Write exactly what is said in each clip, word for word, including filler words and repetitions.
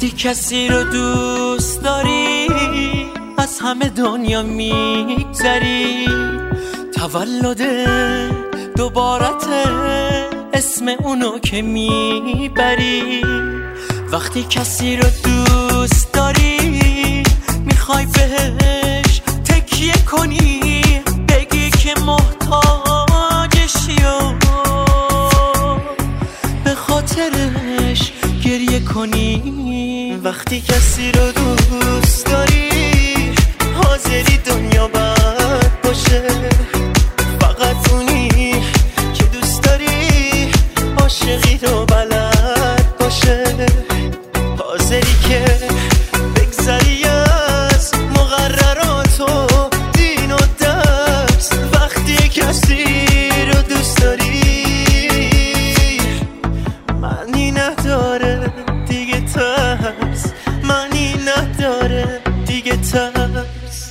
وقتی کسی رو دوست داری از همه دنیا میگذری، تولد دوبارته اسم اونو که میبری. وقتی کسی رو دوست داری میخوای بهش تکیه کنی، بگی که محتاجشی و به خاطرش گریه کنی. وقتی کسی رو دوست داری حاضری دنیا بد باشه، فقط اونی که دوست داری عاشقی رو بلد باشه، حاضری که بگذری از مقررات و دین و درس. وقتی کسی رو دوست داری معنی نداره دیگه ترس، معنی نداره دیگه ترس.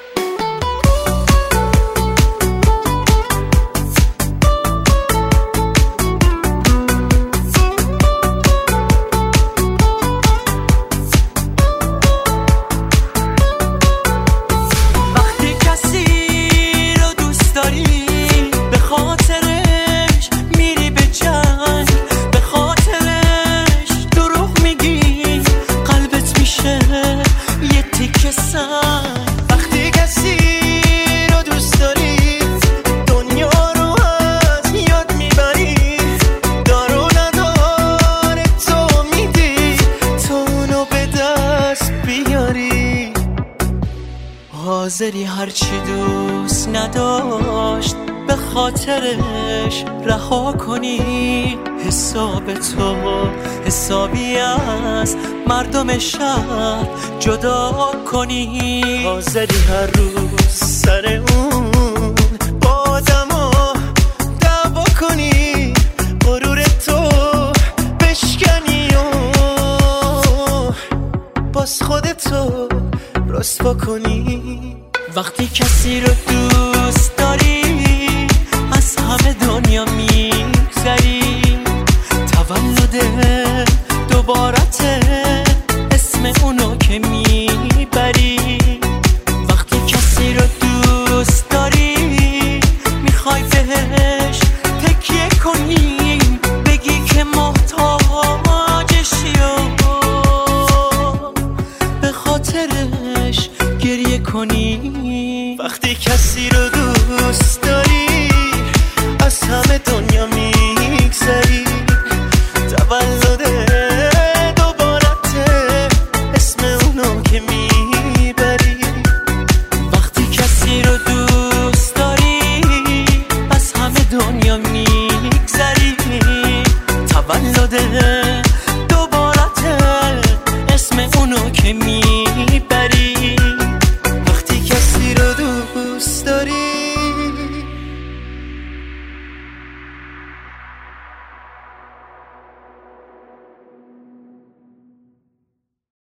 وقتی کسی رو دوست داری دنیا رو از یاد میبری، دار و نداره تو میدی تو اونو به دست بیاری. حاضری هرچی دوست نداشت به خاطرش رها کنی، حساب تو حسابی از مردم شهر جدا کنی. حاضری هر روز سر اون با آدما دعوا کنی، غرور تو بشکنی و باز خودتو رسوا کنی. وقتی کسی رو دوست داری از همه دنیا میگذری، تولد دوبارته اسم اونو که میبری. وقتی کسی رو دوست داری میخوای بهش تکیه کنی، بگی که محتاجشی و به خاطرش گریه کنی. وقتی کسی رو دوست داری از همه دنیا میگذری، تولد دوبارته اسم اونو که میبری. وقتی کسی رو دوست داری از همه دنیا میگذری، تولد دوبارته اسم اونو که میبری.